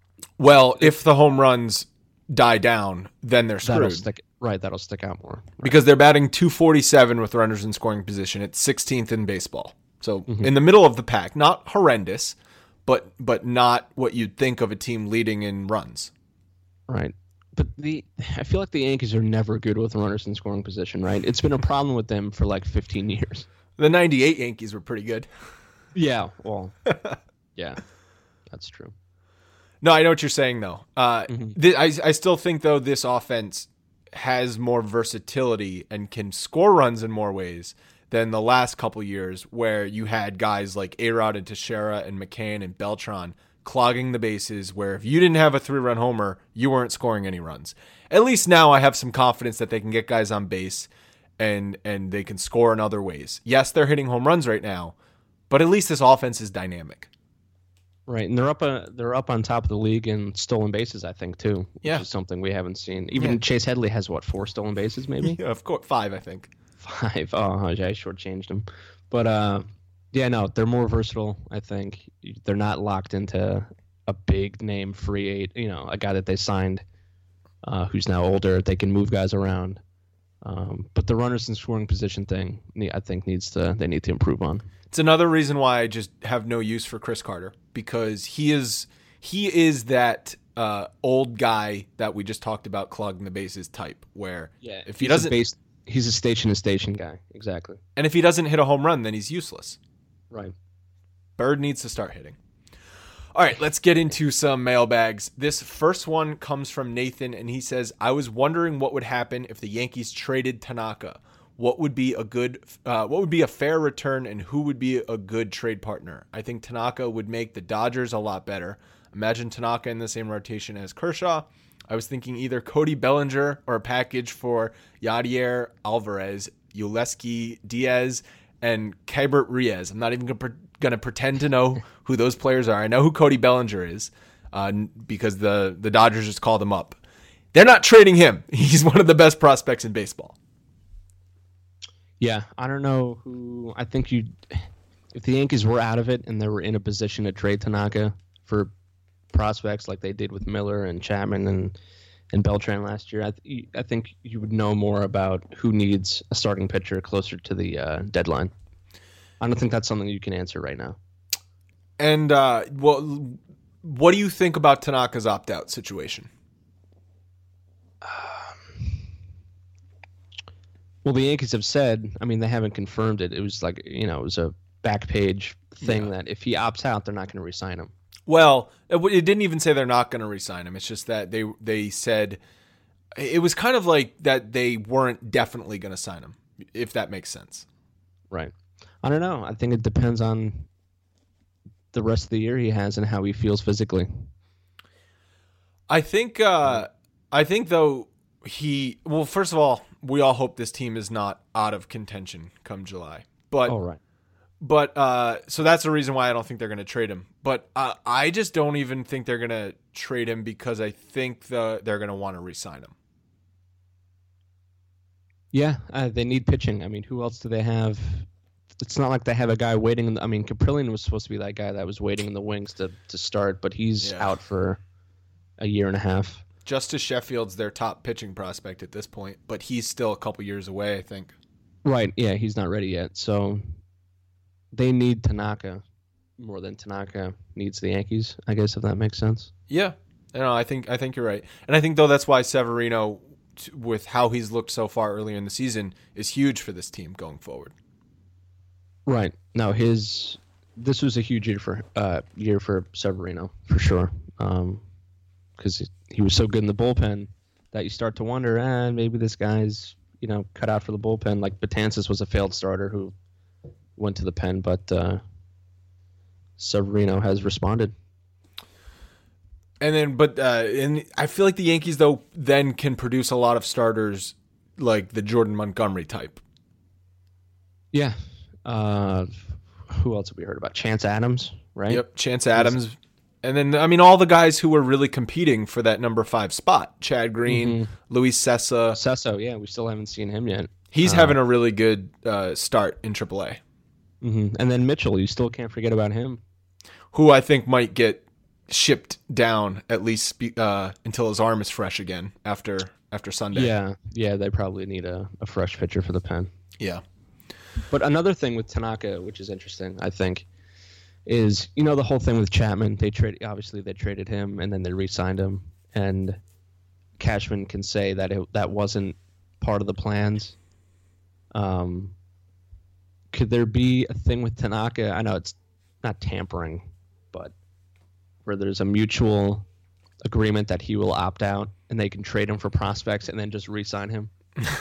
Well, if the home runs die down, then they're screwed. That'll stick, right, that'll stick out more. Right. Because they're batting two forty-seven with runners in scoring position. It's sixteenth in baseball. So mm-hmm. in the middle of the pack, not horrendous, but but not what you'd think of a team leading in runs. Right. But the I feel like the Yankees are never good with runners in scoring position, right? It's been a problem with them for like fifteen years. The ninety-eight Yankees were pretty good. Yeah, well, yeah, that's true. No, I know what you're saying, though. Uh, mm-hmm. th- I, I still think, though, this offense has more versatility and can score runs in more ways than the last couple years where you had guys like A-Rod and Teixeira and McCann and Beltran clogging the bases, where if you didn't have a three-run homer, you weren't scoring any runs. At least now I have some confidence that they can get guys on base and and they can score in other ways. Yes, they're hitting home runs right now, but at least this offense is dynamic. Right, and they're up uh, they're up on top of the league in stolen bases, I think, too. Which yeah. is something we haven't seen. Even yeah. Chase Headley has, what, four stolen bases, maybe? Yeah, of course, five, I think. Five. Oh, I shortchanged him. But, uh, yeah, no, they're more versatile, I think. They're not locked into a big name free eight, you know, a guy that they signed uh, who's now older. They can move guys around. Um, but the runners in scoring position thing, I think, needs to they need to improve on. It's another reason why I just have no use for Chris Carter, because he is he is that uh, old guy that we just talked about clogging the bases type, where yeah, if he doesn't, a base, he's a station to station guy, exactly. And if he doesn't hit a home run, then he's useless. Right. Bird needs to start hitting. All right, let's get into some mailbags. This first one comes from Nathan, and he says, I was wondering what would happen if the Yankees traded Tanaka. What would be a good, uh, what would be a fair return, and who would be a good trade partner? I think Tanaka would make the Dodgers a lot better. Imagine Tanaka in the same rotation as Kershaw. I was thinking either Cody Bellinger or a package for Yadier Alvarez, Yulesky Diaz, and Keibert Reyes. I'm not even going to going to pretend to know who those players are. I know who Cody Bellinger is uh, because the, the Dodgers just called him up. They're not trading him. He's one of the best prospects in baseball. Yeah, I don't know who. I think you, if the Yankees were out of it and they were in a position to trade Tanaka for prospects like they did with Miller and Chapman and and Beltran last year, I, th- I think you would know more about who needs a starting pitcher closer to the uh, deadline. I don't think that's something you can answer right now. And uh, well, what do you think about Tanaka's opt-out situation? Well, the Yankees have said, I mean, they haven't confirmed it. It was like, you know, it was a back page thing yeah. that if he opts out, they're not going to re-sign him. Well, it, it didn't even say they're not going to re-sign him. It's just that they they said it was kind of like that they weren't definitely going to sign him, if that makes sense. Right. I don't know. I think it depends on the rest of the year he has and how he feels physically. I think, uh, I think though he, well, first of all, we all hope this team is not out of contention come July. But, oh, right. But uh, so that's the reason why I don't think they're going to trade him. But uh, I just don't even think they're going to trade him because I think the they're going to want to re-sign him. Yeah, uh, they need pitching. I mean, who else do they have? It's not like they have a guy waiting. In the, I mean, Caprillion was supposed to be that guy that was waiting in the wings to, to start, but he's yeah. out for a year and a half. Justice Sheffield's their top pitching prospect at this point, but he's still a couple years away, I think. Right, yeah, he's not ready yet. So they need Tanaka. more than Tanaka needs the Yankees, I guess, if that makes sense. Yeah, no, I think I think you're right, and I think though that's why Severino, t- with how he's looked so far earlier in the season, is huge for this team going forward. Right. No, his this was a huge year for uh, year for Severino for sure, because um, he was so good in the bullpen that you start to wonder, eh, maybe this guy's you know cut out for the bullpen. Like Betances was a failed starter who went to the pen, but uh, Severino has responded. And then, but uh, and I feel like the Yankees though then can produce a lot of starters like the Jordan Montgomery type. Yeah. Uh, who else have we heard about? Chance Adams, right? Yep, Chance Adams. And then, I mean, all the guys who were really competing for that number five spot. Chad Green, mm-hmm. Luis Sessa. Sessa, yeah, we still haven't seen him yet. He's uh, having a really good uh, start in triple A. Mm-hmm. And then Mitchell, you still can't forget about him. Who I think might get shipped down at least uh, until his arm is fresh again after after Sunday. Yeah, yeah, they probably need a, a fresh pitcher for the pen. Yeah. But another thing with Tanaka, which is interesting, I think, is, you know, the whole thing with Chapman. They trade, obviously they traded him and then they re-signed him. And Cashman can say that it, that wasn't part of the plans. Um, could there be a thing with Tanaka? I know it's not tampering, but where there's a mutual agreement that he will opt out and they can trade him for prospects and then just re-sign him.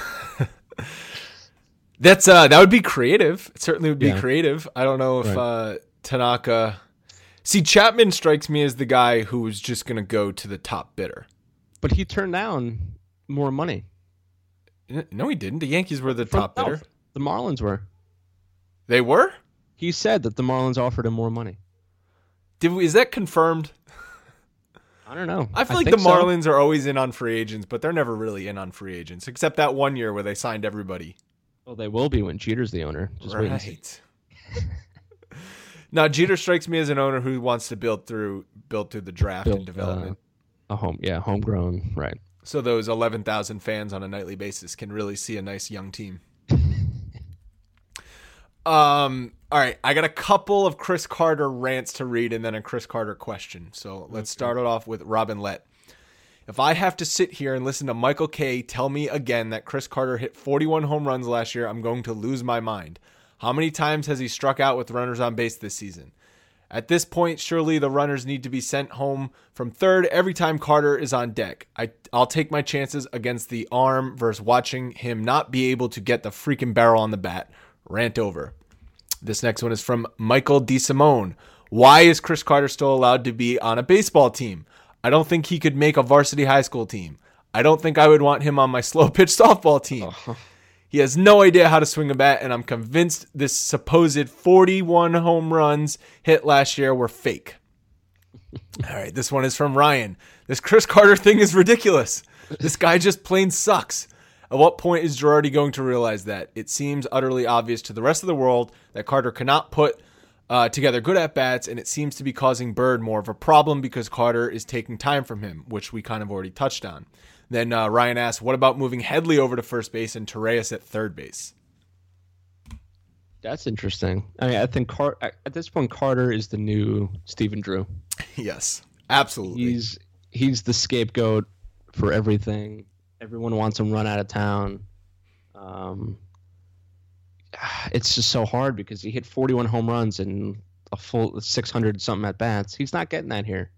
That's uh, that would be creative. It certainly would be yeah. creative. I don't know if right. uh, Tanaka. See, Chapman strikes me as the guy who was just going to go to the top bidder. But he turned down more money. No, he didn't. The Yankees were the From, top bidder. No, the Marlins were. They were? He said that the Marlins offered him more money. Did we, is that confirmed? I don't know. I feel I like the so. Marlins are always in on free agents, but they're never really in on free agents, except that one year where they signed everybody. Well, they will be when Jeter's the owner. Just right. wait and see. Now, Jeter strikes me as an owner who wants to build through build through the draft Build, and development. Uh, a home, yeah, homegrown, right. So those eleven thousand fans on a nightly basis can really see a nice young team. um. All right, I got a couple of Chris Carter rants to read and then a Chris Carter question. So let's okay. start it off with Robin Lett. If I have to sit here and listen to Michael Kay tell me again that Chris Carter hit forty-one home runs last year, I'm going to lose my mind. How many times has he struck out with runners on base this season? At this point, surely the runners need to be sent home from third every time Carter is on deck. I, I'll take my chances against the arm versus watching him not be able to get the freaking barrel on the bat. Rant over. This next one is from Michael DeSimone. Why is Chris Carter still allowed to be on a baseball team? I don't think he could make a varsity high school team. I don't think I would want him on my slow pitch softball team. Oh. He has no idea how to swing a bat, and I'm convinced this supposed forty-one home runs hit last year were fake. All right, this one is from Ryan. This Chris Carter thing is ridiculous. This guy just plain sucks. At what point is Girardi going to realize that? It seems utterly obvious to the rest of the world that Carter cannot put Uh, together good at-bats, and it seems to be causing Bird more of a problem because Carter is taking time from him, which we kind of already touched on. Then uh, Ryan asks, what about moving Headley over to first base and Torreyes at third base? That's interesting. I mean, I think Car- at this point, Carter is the new Stephen Drew. Yes, absolutely. He's he's the scapegoat for everything. Everyone wants him run out of town. Um, it's just so hard because he hit forty-one home runs and a full six hundred something at bats. He's not getting that here.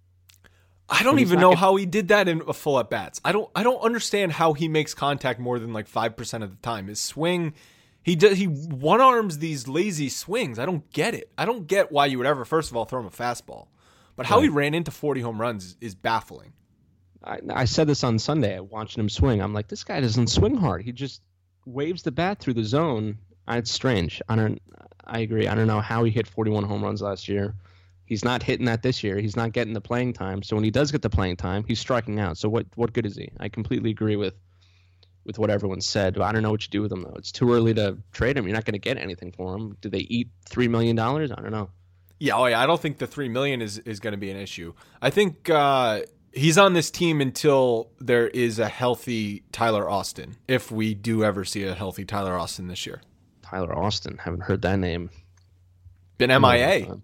I don't even know getting... how he did that in a full at bats. I don't. I don't understand how he makes contact more than like five percent of the time. His swing, he does. He one arms these lazy swings. I don't get it. I don't get why you would ever, first of all, throw him a fastball, but how right. he ran into forty home runs is, is baffling. I, I said this on Sunday, watching him swing. I'm like, this guy doesn't swing hard. He just waves the bat through the zone. It's strange. I don't. I agree. I don't know how he hit forty-one home runs last year. He's not hitting that this year. He's not getting the playing time. So when he does get the playing time, he's striking out. So what what good is he? I completely agree with with what everyone said. I don't know what you do with him though. It's too early to trade him. You're not going to get anything for him. Do they eat three million dollars? I don't know. Yeah, oh yeah. I don't think the three million is is going to be an issue. I think uh, he's on this team until there is a healthy Tyler Austin. If we do ever see a healthy Tyler Austin this year. Tyler Austin. Haven't heard that name. Been M I A.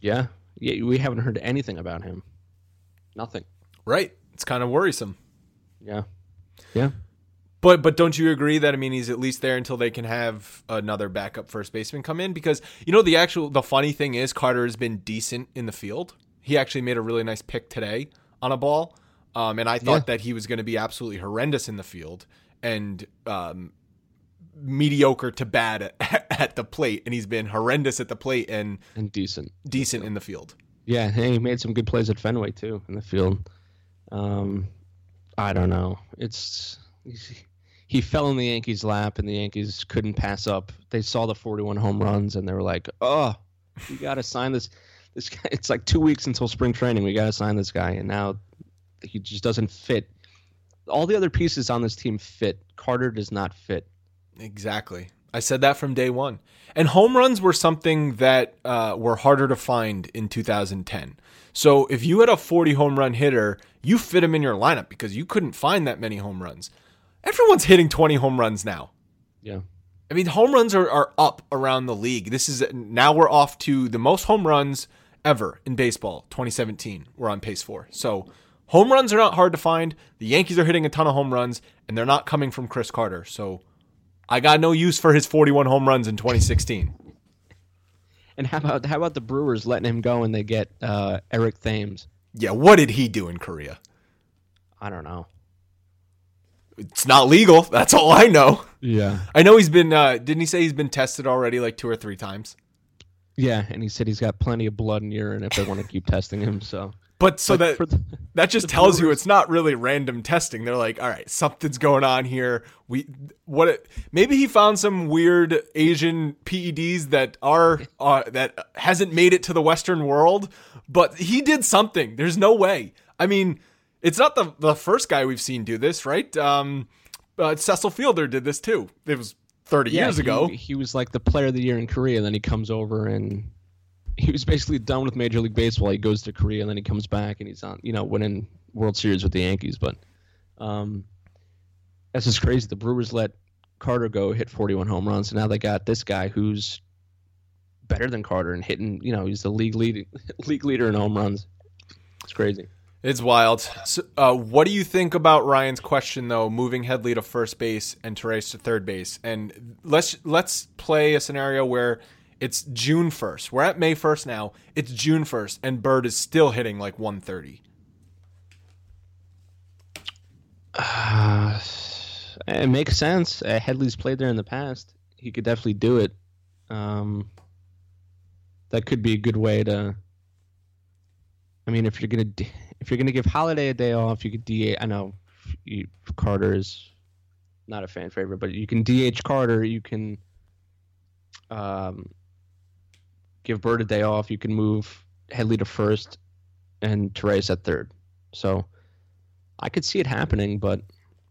Yeah. Yeah, we haven't heard anything about him. Nothing. Right. It's kind of worrisome. Yeah. Yeah. But but don't you agree that, I mean, he's at least there until they can have another backup first baseman come in? Because, you know, the actual the funny thing is Carter has been decent in the field. He actually made a really nice pick today on a ball. Um, and I thought yeah. that he was going to be absolutely horrendous in the field and um, mediocre to bad at, at the plate. And he's been horrendous at the plate and, and decent. Decent in the field. Yeah, and he made some good plays at Fenway, too, in the field. Um, I don't know. It's he fell in the Yankees' lap, and the Yankees couldn't pass up. They saw the forty-one home runs, and they were like, oh, we got to sign this. This guy. It's like two weeks until spring training. We got to sign this guy, and now he just doesn't fit. All the other pieces on this team fit. Carter does not fit. Exactly. I said that from day one. And home runs were something that uh, were harder to find in two thousand ten. So if you had a forty home run hitter, you fit him in your lineup because you couldn't find that many home runs. Everyone's hitting twenty home runs now. Yeah. I mean, home runs are, are up around the league. This is now we're off to the most home runs ever in baseball, twenty seventeen. We're on pace for. So home runs are not hard to find. The Yankees are hitting a ton of home runs, and they're not coming from Chris Carter. So I got no use for his forty-one home runs in twenty sixteen. And how about how about the Brewers letting him go and they get uh, Eric Thames? Yeah, what did he do in Korea? I don't know. It's not legal. That's all I know. Yeah. I know he's been, uh, didn't he say he's been tested already like two or three times? Yeah, and he said he's got plenty of blood and urine if they want to keep testing him. So, But so but that the, that just tells Brewers, you it's not really random testing. They're like, all right, something's going on here. We what? It, maybe he found some weird Asian P E Ds that are uh, that hasn't made it to the Western world, but he did something. There's no way. I mean, it's not the the first guy we've seen do this, right? Um, uh, Cecil Fielder did this too. It was thirty yeah, years he, ago. He was like the player of the year in Korea, and then he comes over and. He was basically done with Major League Baseball. He goes to Korea and then he comes back and he's on, you know, winning World Series with the Yankees. But um, that's just crazy. The Brewers let Carter go, hit forty-one home runs, and now they got this guy who's better than Carter and hitting. You know, he's the league leading league leader in home runs. It's crazy. It's wild. So, uh, what do you think about Ryan's question though? Moving Headley to first base and Torres to third base, and let's let's play a scenario where. It's June first. We're at May first now. It's June first, and Bird is still hitting like one thirty. Uh, it makes sense. Uh, Headley's played there in the past. He could definitely do it. Um, that could be a good way to. I mean, if you're gonna if you're gonna give Holiday a day off, you could D H. I know you, Carter is not a fan favorite, but you can D H Carter. You can. Um, give Bird a day off. You can move Headley to first and Torres at third. So I could see it happening, but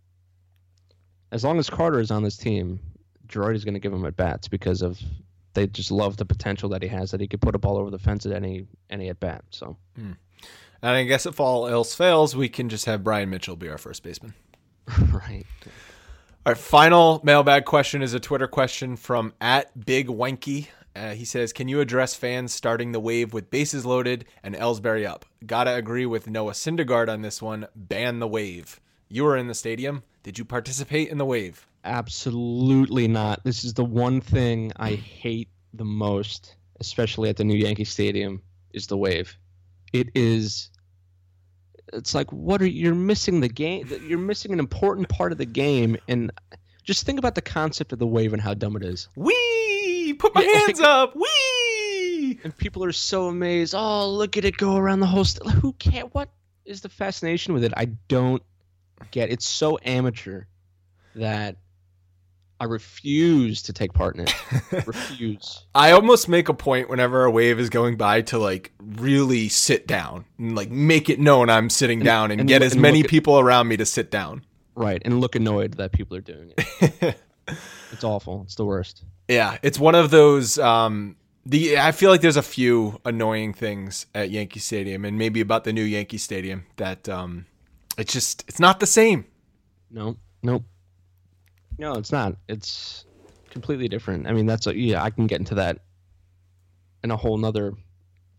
as long as Carter is on this team, Girardi's going to give him at bats because of they just love the potential that he has, that he could put a ball over the fence at any any at bat. So, hmm. And I guess if all else fails, we can just have Brian Mitchell be our first baseman. Right. Our final mailbag question is a Twitter question from at Big Wanky. Uh, he says, can you address fans starting the wave with bases loaded and Ellsbury up? Gotta agree with Noah Syndergaard on this one. Ban the wave. You were in the stadium. Did you participate in the wave? Absolutely not. This is the one thing I hate the most, especially at the new Yankee Stadium, is the wave. It is... It's like, what are you're missing the game? You're missing an important part of the game, and just think about the concept of the wave and how dumb it is. Whee! Put my Yeah, hands like, up! Whee! And people are so amazed. Oh, look at it go around the whole. St- Who can't? What is the fascination with it? I don't get. It's so amateur that I refuse to take part in it. refuse. I almost make a point whenever a wave is going by to like really sit down and like make it known I'm sitting and, down and, and get look, as and many at, people around me to sit down. Right, and look annoyed that people are doing it. It's awful. It's the worst. Yeah, it's one of those. Um, the I feel like there's a few annoying things at Yankee Stadium and maybe about the new Yankee Stadium that um, it's just it's not the same. No, nope. No, it's not. It's completely different. I mean, that's a, yeah. I can get into that in a whole nother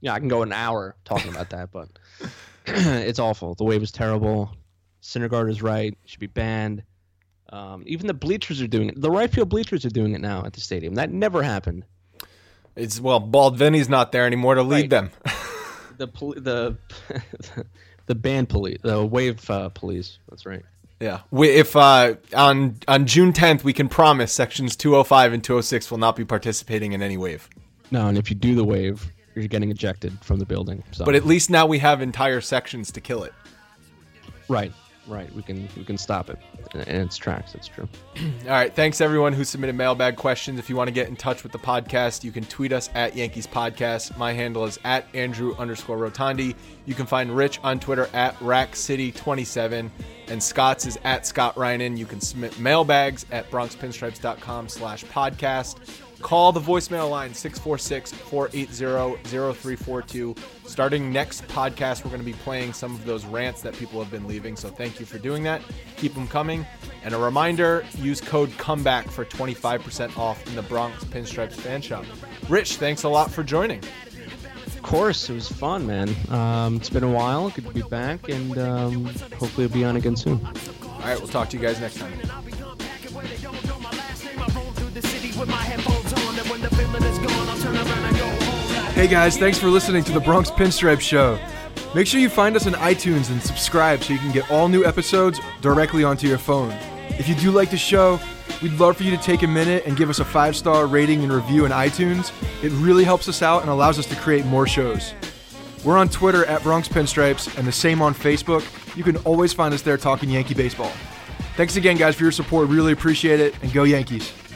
Yeah, I can go an hour talking about that, but it's awful. The wave is terrible. Syndergaard is right. Should be banned. Um, even the bleachers are doing it. The right field bleachers are doing it now at the stadium. That never happened. It's well, Bald Vinny's not there anymore to lead right. them. the pol- the the band police, the wave uh, police. That's right. Yeah. We, if uh, on on June tenth, we can promise sections two oh five and two oh six will not be participating in any wave. No, and if you do the wave, you're getting ejected from the building. So. But at least now we have entire sections to kill it. Right. Right, we can we can stop it in its tracks. That's true. All right, thanks everyone who submitted mailbag questions. If you want to get in touch with the podcast, you can tweet us at Yankees Podcast. My handle is at Andrew underscore Rotondi. You can find Rich on Twitter at Rack City twenty-seven, and Scott's is at Scott Reinen. You can submit mailbags at Bronx Pinstripes dot com slash podcast. Call the voicemail line six four six, four eight zero, zero three four two. Starting next podcast, we're going to be playing some of those rants that people have been leaving, so thank you for doing that. Keep them coming. And a reminder, use code COMEBACK for twenty-five percent off in the Bronx Pinstripes fan shop. Rich, thanks a lot for joining. Of course, it was fun, man. Um, it's been a while. Good to be back, and um, hopefully I'll be on again soon. All right, we'll talk to you guys next time. Hey guys, thanks for listening to the Bronx Pinstripe Show. Make sure you find us on iTunes and subscribe so you can get all new episodes directly onto your phone. If you do like the show, we'd love for you to take a minute and give us a five-star rating and review in iTunes. It really helps us out and allows us to create more shows. We're on Twitter at Bronx Pinstripes and the same on Facebook. You can always find us there talking Yankee baseball. Thanks again, guys, for your support. Really appreciate it, and go Yankees.